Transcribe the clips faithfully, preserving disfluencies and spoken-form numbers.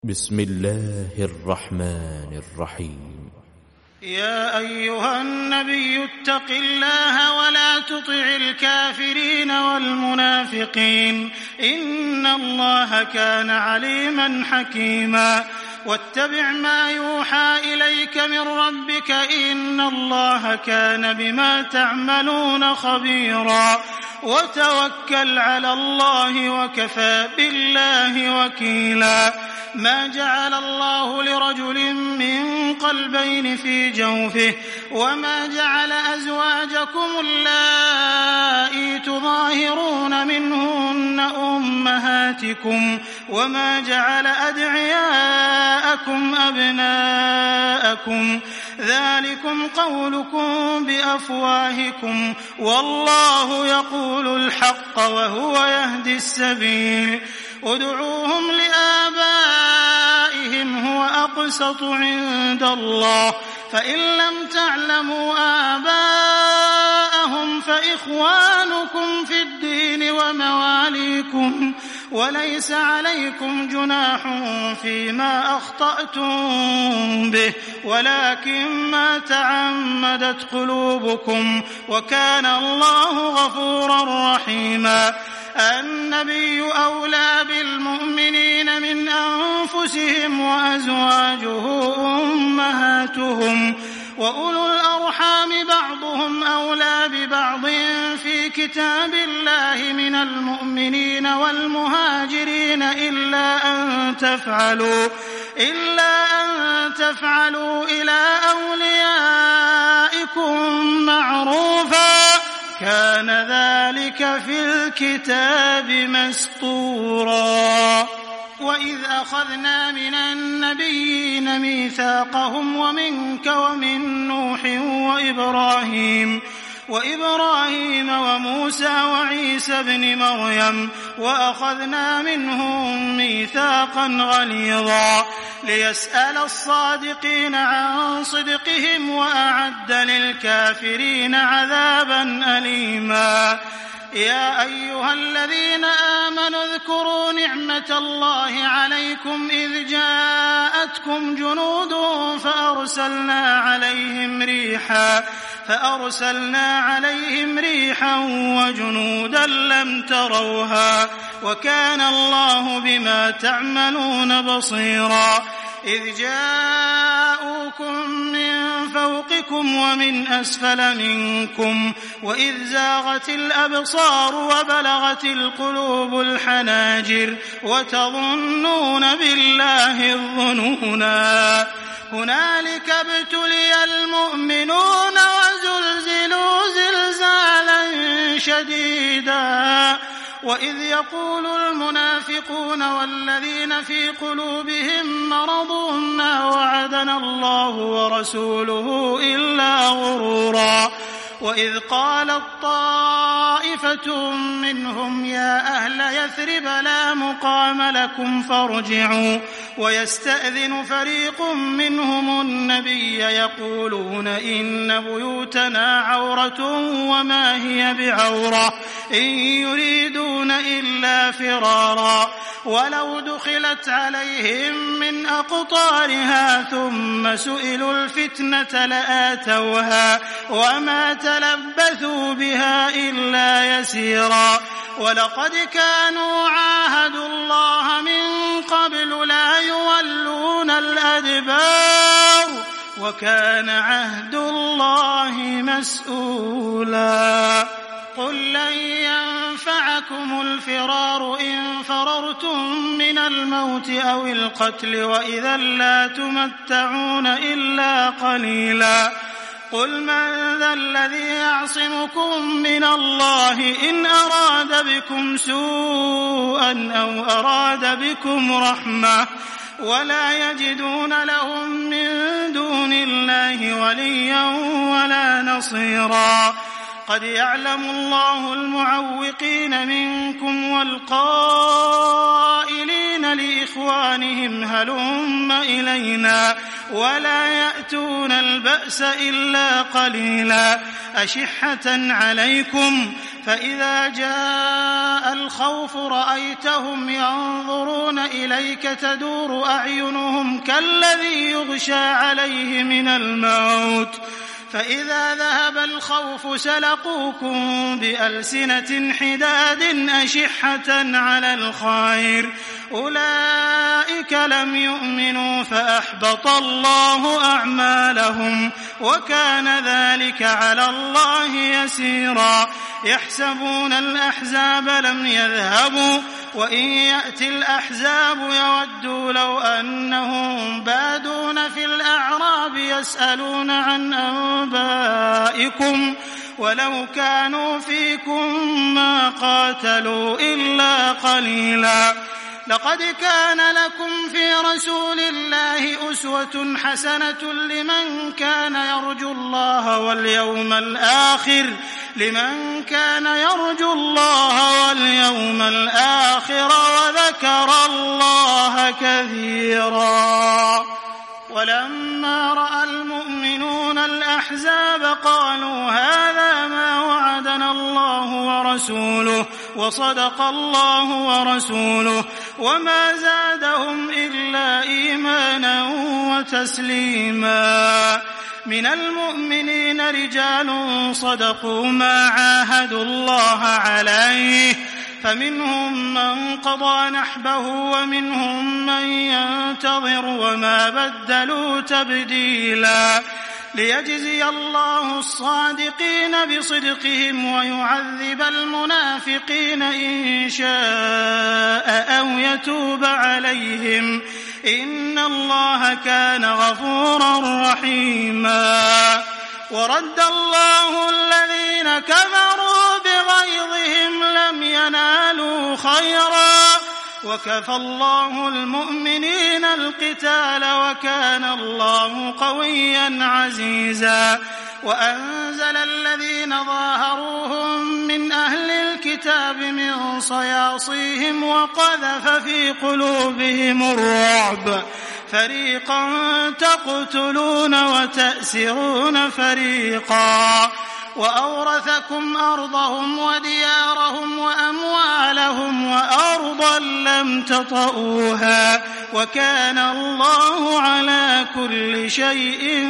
بسم الله الرحمن الرحيم. يا أيها النبي اتق الله ولا تطع الكافرين والمنافقين إن الله كان عليما حكيما. واتبع ما يوحى إليك من ربك إن الله كان بما تعملون خبيرا. وتوكل على الله وكفى بالله وكيلا. ما جعل الله لرجل من قلبين في جوفه وما جعل أزواجكم اللائي تظاهرون منهن أمهاتكم وما جعل أدعياءكم أبناءكم ذلكم قولكم بأفواهكم والله يقول الحق وهو يهدي السبيل. ادعوهم لآبائهم هو أقسط عند الله فإن لم تعلموا آباءهم فإخوانكم في الدين ومواليكم وليس عليكم جناح فيما أخطأتم به ولكن ما تعمدت قلوبكم وكان الله غفورا رحيما. النبي أولى بالمؤمنين من أنفسهم وأزواجه أمهاتهم وأولو الأرحام بعضهم أولى ببعض في كتاب الله من المؤمنين والمهاجرين إلا أن تفعلوا إلا أن تفعلوا إلى أوليائكم معروفا كان ذلك في الكتاب مسطورا. وإذ أخذنا من النبيين ميثاقهم ومنك ومن نوح وإبراهيم وإبراهيم وموسى وعيسى بن مريم وأخذنا منهم ميثاقا غليظا ليسأل الصادقين عن صدقهم وأعد للكافرين عذابا أليما. يا أيها الذين آمنوا اذكروا نعمة الله عليكم إذ جاءتكم جنود فأرسلنا عليهم ريحا فأرسلنا عليهم ريحا وجنودا لم تروها وكان الله بما تعملون بصيرا. إذ جاءوكم من فوقكم ومن أسفل منكم وإذ زاغت الأبصار وبلغت القلوب الحناجر وتظنون بالله الظنونا. هنالك ابتلي المؤمنون وزلزلوا زلزالا شديدا. وإذ يقول المنافقون والذين في قلوبهم مرض ما وعدنا الله ورسوله إلا غرورا. وإذ قالت طائفة منهم يا أهل يثرب لا مقام لكم فارجعوا ويستأذن فريق منهم النبي يقولون إن بيوتنا عورة وما هي بعورة إن يريدون إلا فرارا. ولو دخلت عليهم من أقطارها ثم سئلوا الفتنة لآتوها وما تلبثوا بها إلا يسيرا. ولقد كانوا عاهدوا الله من قبل لا يولون الأدبار وكان عهد الله مسؤولا. قل لن ينفعكم الفرار إن فررتم من الموت أو القتل وإذا لا تمتعون إلا قليلا. قل من ذا الذي يعصمكم من الله إن أراد بكم سوءا أو أراد بكم رحمة ولا يجدون لهم من دون الله وليا ولا نصيرا. قد يعلم الله المعوقين منكم والقائلين لإخوانهم هلم إلينا ولا يأتون البأس إلا قليلا أشحة عليكم فإذا جاء الخوف رأيتهم ينظرون إليك تدور أعينهم كالذي يغشى عليه من الموت فإذا ذهب الخوف سلقوكم بألسنة حداد أشحة على الخير أولئك لم يؤمنوا فأحبط الله أعمالهم وكان ذلك على الله يسيرا يحسبون الأحزاب لم يذهبوا وإن يأتي الأحزاب يودوا لو أنهم بادون في الأعراب يسألون عن أنبائكم ولو كانوا فيكم ما قاتلوا إلا قليلا لقد كان لكم في رسول الله أسوة حسنة لمن كان يرجو الله واليوم الآخر لمن كان يرجو الله واليوم الآخر وذكر الله كثيرا ولما رأى المؤمنون الأحزاب قالوا هذا ما وعدنا الله ورسوله وصدق الله ورسوله وما زادهم إلا إيمانا وتسليما من المؤمنين رجال صدقوا ما عاهدوا الله عليه فمنهم من قضى نحبه ومنهم من ينتظر وما بدلوا تبديلا ليجزي الله الصادقين بصدقهم ويعذب المنافقين إن شاء أو يتوب عليهم إن الله كان غفورا رحيما ورد الله الذين كفروا بغيظهم لم ينالوا خيرا وكفى الله المؤمنين القتال وكان الله قويا عزيزا وأنزل الذين ظاهروهم من أهل الكتاب من صياصيهم وقذف في قلوبهم الرعب فريقا تقتلون وتأسرون فريقا وأورثكم أرضهم وديارهم وأموالهم وأرضا لم تطئوها وكان الله على كل شيء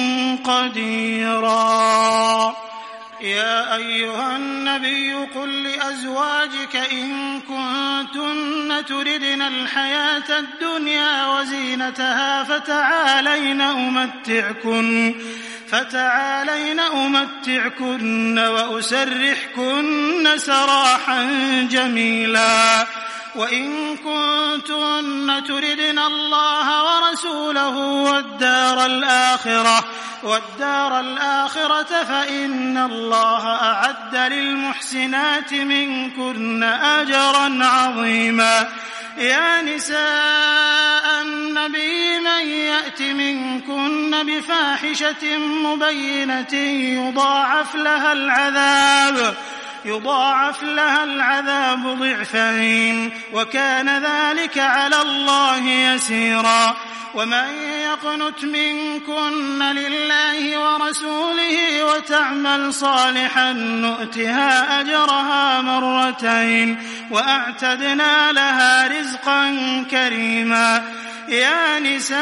قديرا يا أيها النبي قل لأزواجك إن كنتن تردن الحياة الدنيا وزينتها فتعالين أمتعكن فتعالين أمتعكن وأسرحكن سراحا جميلا وإن كنتن تردن الله ورسوله والدار الآخرة والدار الآخرة فإن الله أعد للمحسنات منكن أجرا عظيما يا نساء النبي من يأت منكن بفاحشة مبينة يضاعف لها العذاب يضاعف لها العذاب ضعفين وكان ذلك على الله يسيرا ومن يقنت منكن لله ورسوله وتعمل صالحا نؤتها أجرها مرتين وأعتدنا لها رزقا كريما يا نساء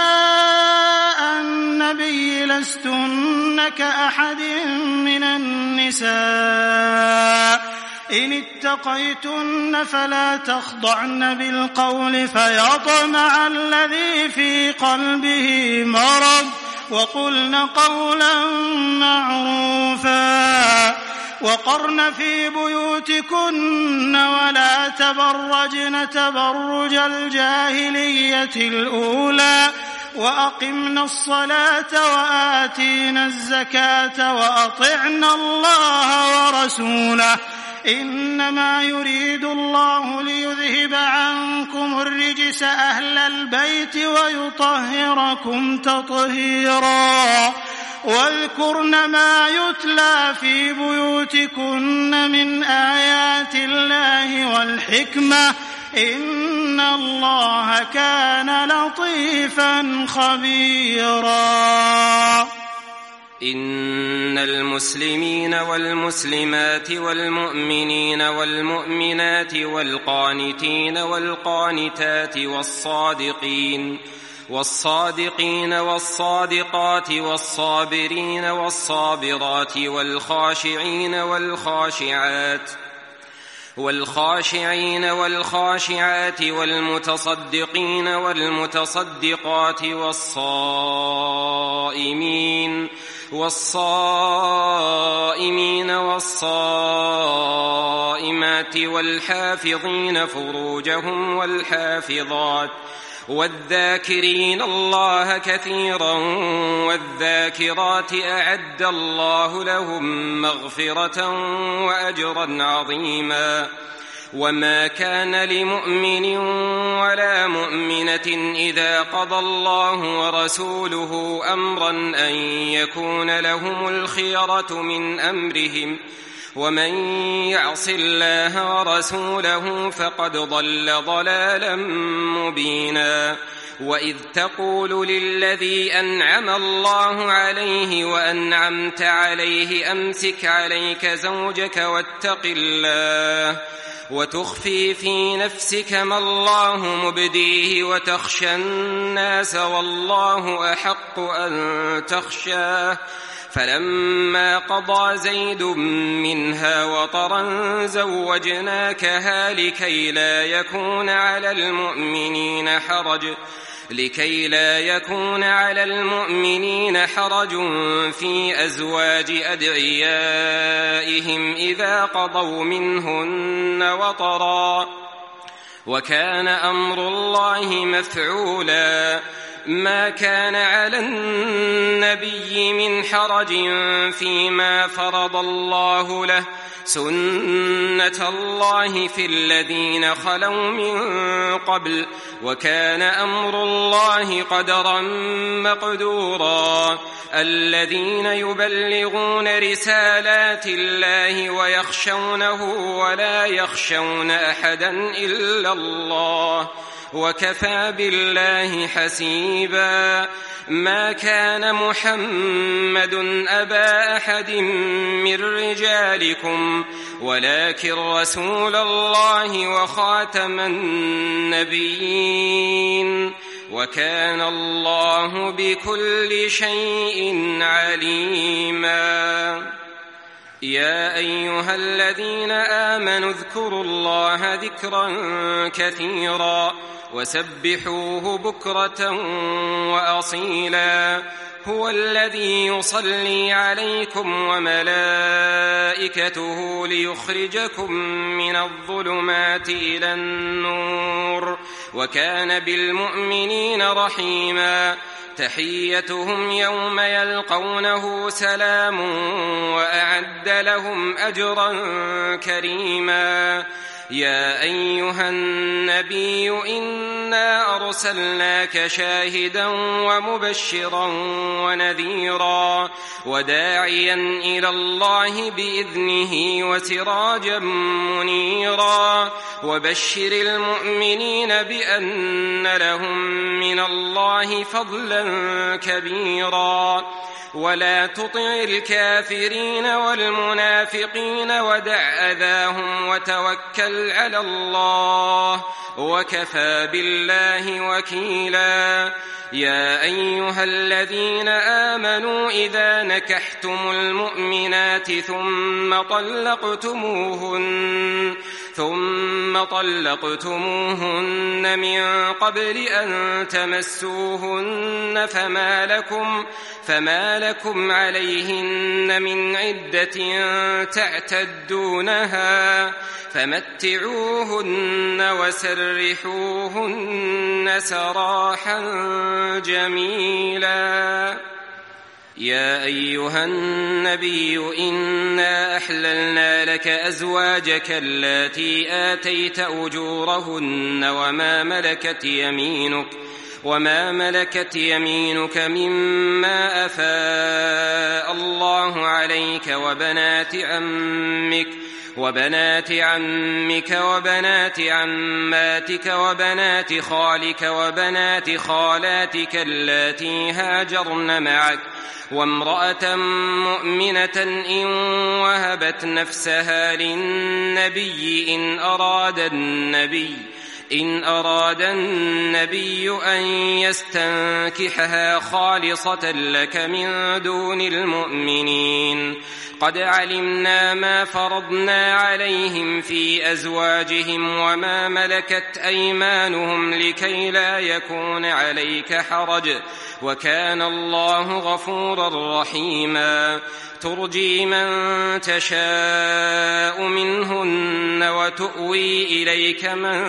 النبي لستن كأحد من النساء إن اتقيتن فلا تخضعن بالقول فيطمع الذي في قلبه مرض وقلن قولا معروفا وقرن في بيوتكن ولا تبرجن تبرج الجاهلية الأولى وأقمنا الصلاة وآتينا الزكاة وأطعنا الله ورسوله إنما يريد الله ليذهب عنكم الرجس أهل البيت ويطهركم تطهيرا واذكرن ما يتلى في بيوتكن من آيات الله والحكمة إن الله كان لطيفا خبيرا. إن المسلمين والمسلمات والمؤمنين والمؤمنات والقانتين والقانتات والصادقين والصادقين والصادقات والصابرين والصابرات والخاشعين والخاشعات والخاشعين والخاشعات والمتصدقين والمتصدقات والصائمين والصائمين والصائمات والحافظين فروجهم والحافظات والذاكرين الله كثيرا والذاكرات أعد الله لهم مغفرة وأجرا عظيما. وما كان لمؤمن ولا مؤمنة إذا قضى الله ورسوله أمرا أن يكون لهم الخيرة من أمرهم ومن يعص الله ورسوله فقد ضل ضلالا مبينا. وإذ تقول للذي أنعم الله عليه وأنعمت عليه أمسك عليك زوجك واتق الله وتخفي في نفسك ما الله مبديه وتخشى الناس والله أحق أن تخشاه فلما قضى زيد منها وطرا زوجناكها لكي لا يكون على المؤمنين حرج لكي لا يكون على المؤمنين حرج في أزواج أدعيائهم إذا قضوا منهن وطرا وكان أمر الله مفعولا. ما كان على النبي من حرج فيما فرض الله له سنة الله في الذين خلوا من قبل وكان أمر الله قدرا مقدورا. الذين يبلغون رسالات الله ويخشونه ولا يخشون أحدا إلا الله وكفى بالله حسيبا. ما كان محمد أبا أحد من رجالكم ولكن رسول الله وخاتم النبيين وكان الله بكل شيء عليما. يا أيها الذين آمنوا اذكروا الله ذكرا كثيرا وسبحوه بكرة وأصيلا. هو الذي يصلي عليكم وملائكته ليخرجكم من الظلمات إلى النور وكان بالمؤمنين رحيما. تحيتهم يوم يلقونه سلام وأعد لهم أجرا كريما. يا أيها النبي إنا أرسلناك شاهدا ومبشرا ونذيرا وداعيا إلى الله بإذنه وسراجا منيرا. وبشر المؤمنين بأن لهم من الله فضلا كبيرا. ولا تطع الكافرين والمنافقين ودع أذاهم وتوكل على الله وكفى بالله وكيلا. يا أيها الذين آمنوا إذا نكحتم المؤمنات ثم طلقتموهن ثم طلقتموهن من قبل أن تمسوهن فما لكم فما لكم عليهن من عدة تعتدونها فمتعوهن وسرحوهن سراحا جميلا. يا أيها النبي إنا أحللنا لك أزواجك اللاتي آتيت أجورهن وما ملكت يمينك وما ملكت يمينك مما أفاء الله عليك وبنات عمك وبنات عمك وبنات عماتك وبنات خالك وبنات خالاتك اللاتي هاجرن معك وامرأة مؤمنة إن وهبت نفسها للنبي إن أراد النبي إن أراد النبي أن يستنكحها خالصة لك من دون المؤمنين. قد علمنا ما فرضنا عليهم في أزواجهم وما ملكت أيمانهم لكي لا يكون عليك حرج وكان الله غفورا رحيما. ترجي من تشاء منهن وتؤوي إليك من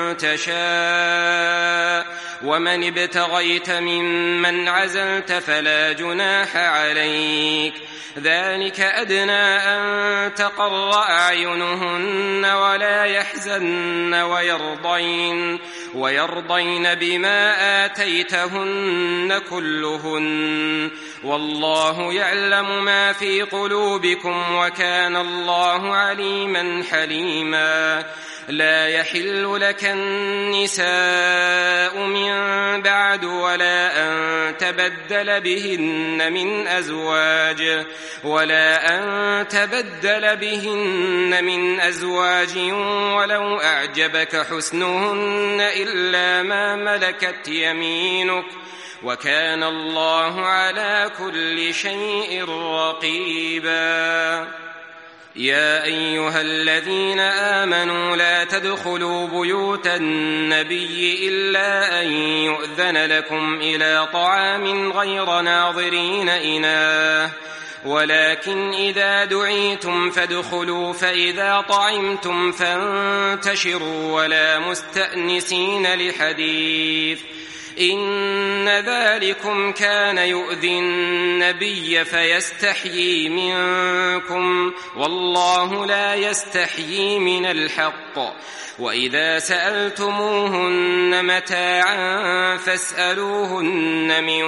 تشاء ومن ابتغيت ممن عزلت فلا جناح عليك. ذلك أدنى أن تقر أعينهن ولا يحزن ويرضين, ويرضين بما آتيتهن كلهن والله يعلم ما في قلوبكم وكان الله عليما حليما. لا يحل لك النساء من بعد ولا أن تبدل بهن من أزواج ولا أن تبدل بهن من أزواج ولو أعجبك حسنهن إلا ما ملكت يمينك وكان الله على كل شيء رقيبا. يا أيها الذين آمنوا لا تدخلوا بيوت النبي إلا أن يؤذن لكم إلى طعام غير ناظرين إناه ولكن إذا دعيتم فادخلوا فإذا طعمتم فانتشروا ولا مستأنسين لحديث إن ذلكم كان يؤذي النبي فيستحيي منكم والله لا يستحيي من الحق. وإذا سألتموهن متاعا فاسألوهن من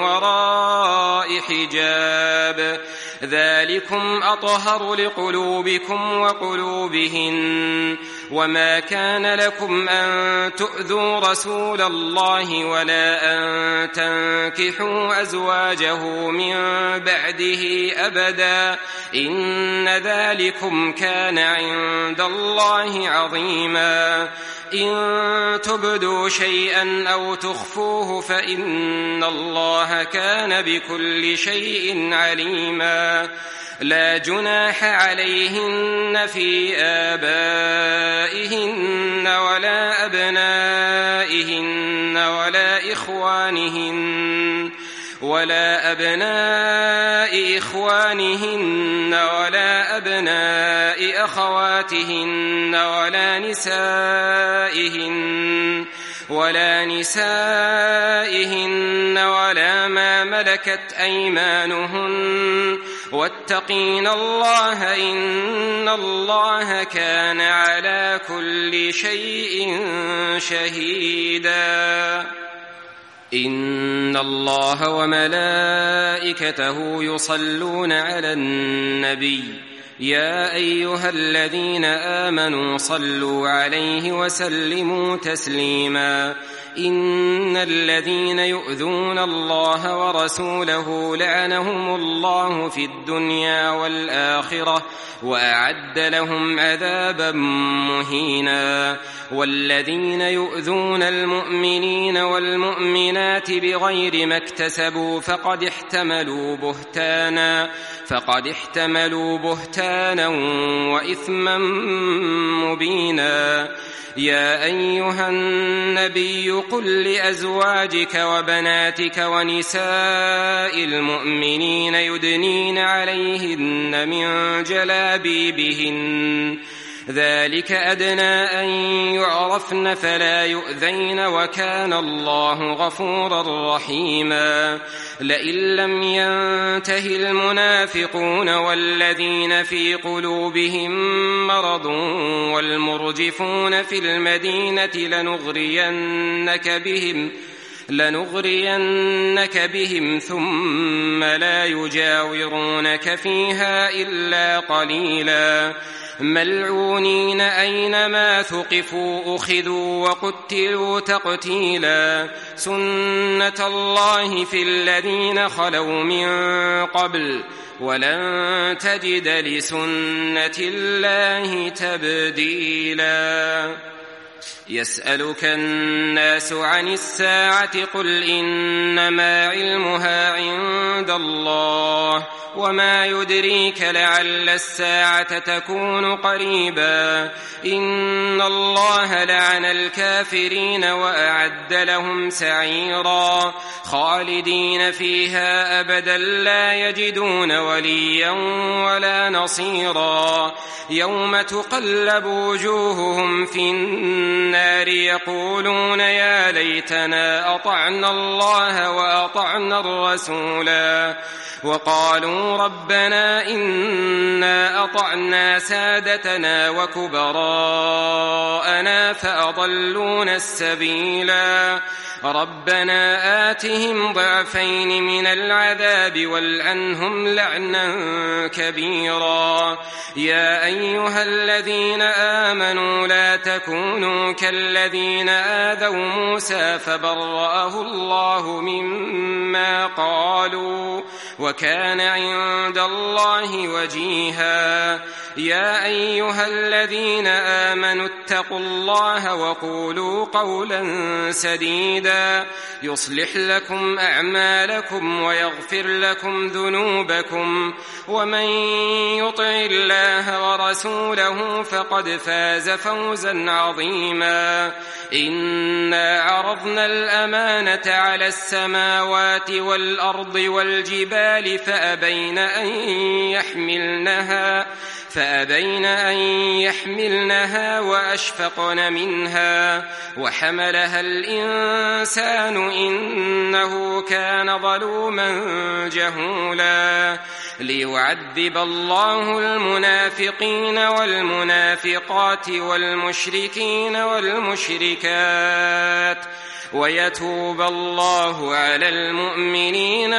وراء حجاب ذلكم أطهر لقلوبكم وقلوبهن. وما كان لكم أن تؤذوا رسول الله ولا أن تنكحوا أزواجه من بعده أبدا إن ذلكم كان عند الله عظيما. إن تبدوا شيئا أو تخفوه فإن الله كان بكل شيء عليما. لا جناح عليهن في آبائهن ولا أبنائهن ولا إخوانهن ولا أبناء إخوانهن ولا أبناء أخواتهن ولا نسائهن ولا نسائهن ولا ما ملكت أيمانهن واتقين الله إن الله كان على كل شيء شهيدا. إن الله وملائكته يصلون على النبي يا أيها الذين آمنوا صلوا عليه وسلموا تسليما. إن الذين يؤذون الله ورسوله لعنهم الله في الدنيا والآخرة وأعد لهم عذابا مهينا. والذين يؤذون المؤمنين والمؤمنات بغير ما اكتسبوا فقد احتملوا بهتانا فقد احتملوا بهتانا وإثما مبينا. يا أيها النبي قل لأزواجك وبناتك ونساء المؤمنين يدنين عليهن من جلابيبهن ذلك أدنى أن يعرفن فلا يؤذين وكان الله غفورا رحيما. لئن لم ينته المنافقون والذين في قلوبهم مرض والمرجفون في المدينة لنغرينك بهم لنغرينك بهم ثم لا يجاورونك فيها إلا قليلا ملعونين أينما ثقفوا أخذوا وقتلوا تقتيلا سنة الله في الذين خلوا من قبل ولن تجد لسنة الله تبديلا يسألك الناس عن الساعة قل إنما علمها عند الله وما يدريك لعل الساعة تكون قريبا إن الله لعن الكافرين وأعد لهم سعيرا خالدين فيها أبدا لا يجدون وليا ولا نصيرا يوم تقلب وجوههم في النار يقولون يا ليتنا أطعنا الله وأطعنا الرسولا وقالوا ربنا إنا أطعنا سادتنا وكبراءنا فأضلونا السبيلا ربنا آتهم ضعفين من العذاب والعنهم لعنا كبيرا يا أيها الذين آمنوا لا تكونوا كالذين آذوا موسى فبرأه الله مما قالوا وكان عند الله وجيها يا أيها الذين آمنوا اتقوا الله وقولوا قولا سديدا يصلح لكم أعمالكم ويغفر لكم ذنوبكم ومن يطع الله ورسوله فقد فاز فوزا عظيما إنا عرضنا الأمانة على السماوات والأرض والجبال فأبين أن يحملنها فأبين أن يحملنها وأشفقن منها وحملها الإنسان إنه كان ظلوما جهولا ليعذب الله المنافقين والمنافقات والمشركين والمشركات ويتوب الله على المؤمنين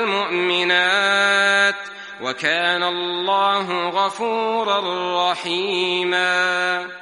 والمؤمنات وكان الله غفورا رحيما.